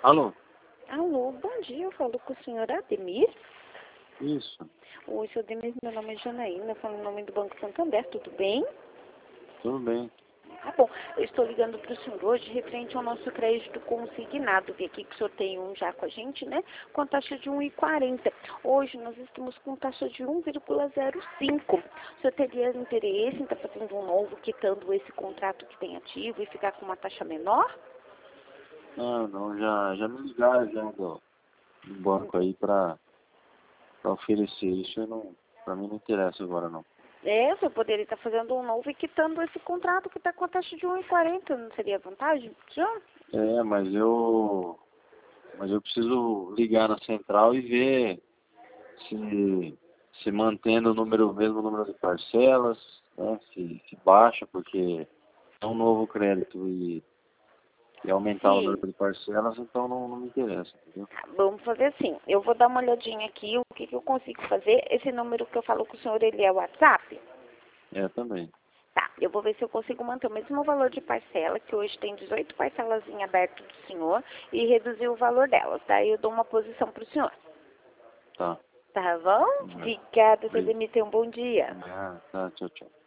Alô? Alô, bom dia, eu falo com o senhor Ademir. Isso, Oi, senhor Ademir, meu nome é Janaína, falo em nome do Banco Santander, tudo bem? tudo bem. Tá bom, eu estou ligando para o senhor hoje referente ao nosso crédito consignado. Vi aqui que o senhor tem um já com a gente, né? Com a taxa de 1,40. Hoje nós estamos com taxa de 1,05. O senhor teria interesse em estar fazendo um novo, quitando esse contrato que tem ativo e ficar com uma taxa menor? Não, já me ligaram já do banco aí pra oferecer isso. Pra mim não interessa agora não. O senhor poderia estar fazendo um novo e quitando esse contrato que está com a taxa de 1,40. Não seria vantagem para o senhor? Mas eu preciso ligar na central e ver se mantendo o mesmo número de parcelas, né? Se baixa, porque é um novo crédito e aumentar o Sim. número de parcelas, então não me interessa, entendeu? Vamos fazer assim. Eu vou dar uma olhadinha aqui, o que eu consigo fazer. Esse número que eu falo com o senhor, ele é o WhatsApp? Também. Tá, eu vou ver se eu consigo manter o mesmo valor de parcela, que hoje tem 18 parcelas em aberto do senhor, e reduzir o valor delas. Daí eu dou uma posição para o senhor. Tá. Tá bom? Obrigada, você Obrigado. me ter um bom dia. Tá, tchau, tchau.